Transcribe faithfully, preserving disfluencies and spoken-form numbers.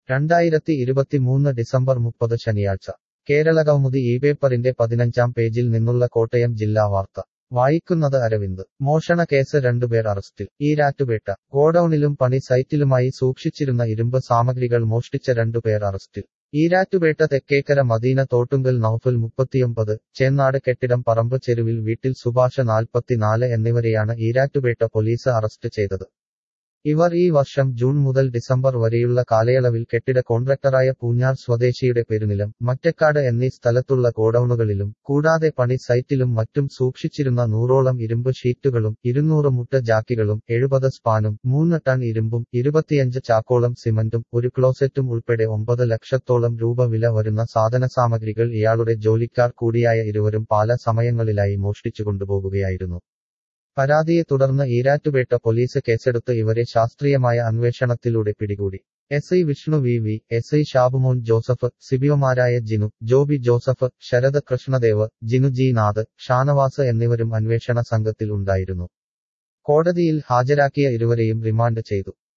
രണ്ടായിരത്തി ഇരുപത്തിമൂന്ന് ഡിസംബർ മുപ്പത് ശനിയാഴ്ച കേരളകൗമുദി ഈ പേപ്പറിന്റെ പതിനഞ്ചാം പേജിൽ നിന്നുള്ള കോട്ടയം ജില്ലാ വാർത്ത വായിക്കുന്നത് അരവിന്ദ് മോഷണ കേസ് രണ്ടുപേർ അറസ്റ്റിൽ ഈരാറ്റുപേട്ട ഗോഡൌണിലും പണി സൈറ്റിലുമായി സൂക്ഷിച്ചിരുന്ന ഇരുമ്പ് സാമഗ്രികൾ മോഷ്ടിച്ച രണ്ടുപേർ അറസ്റ്റിൽ ഈരാറ്റുപേട്ട തെക്കേക്കര മദീന തോട്ടുങ്കൽ നൗഫൽ മുപ്പത്തിയൊമ്പത് ചേന്നാട് കെട്ടിടം പറമ്പ് ചെരുവിൽ വീട്ടിൽ സുഭാഷ് നാൽപ്പത്തിനാല് എന്നിവരെയാണ് ഈരാറ്റുപേട്ട പോലീസ് അറസ്റ്റ് ചെയ്തത്. ഇവർ ഈ വർഷം ജൂൺ മുതൽ ഡിസംബർ വരെയുള്ള കാലയളവിൽ കെട്ടിട കോൺട്രാക്ടറായ പൂഞ്ഞാർ സ്വദേശിയുടെ പെരുനിലം മറ്റക്കാട് എന്നീ സ്ഥലത്തുള്ള ഗോഡൌണുകളിലും കൂടാതെ പണി സൈറ്റിലും മറ്റും സൂക്ഷിച്ചിരുന്ന നൂറോളം ഇരുമ്പ് ഷീറ്റുകളും ഇരുന്നൂറ് മുട്ട ജാക്കികളും എഴുപത് സ്പാനും മൂന്ന് ടൺ ഇരുമ്പും ഇരുപത്തിയഞ്ച് ചാക്കോളം സിമന്റും ഒരു ക്ലോസറ്റും ഉൾപ്പെടെ ഒമ്പത് ലക്ഷത്തോളം രൂപ വില വരുന്ന സാധനസാമഗ്രികൾ ഇയാളുടെ ജോലിക്കാർ കൂടിയായ ഇരുവരും പല സമയങ്ങളിലായി മോഷ്ടിച്ചു കൊണ്ടുപോകുകയായിരുന്നു. പരാതിയെ തുടർന്ന് ഈരാറ്റുപേട്ട പോലീസ് കേസെടുത്ത് ഇവരെ ശാസ്ത്രീയമായ അന്വേഷണത്തിലൂടെ പിടികൂടി. S I Vishnu V V, S I Shabumon Joseph, സിബിഒമാരായ ജിനു, ജോബി ജോസഫ്, ശരത് കൃഷ്ണദേവ്, ജിനു ജി നാഥ്, ഷാനവാസ് എന്നിവരും അന്വേഷണ സംഘത്തിൽ ഉണ്ടായിരുന്നു. കോടതിയിൽ ഹാജരാക്കിയ ഇരുവരെയും റിമാൻഡ് ചെയ്തു.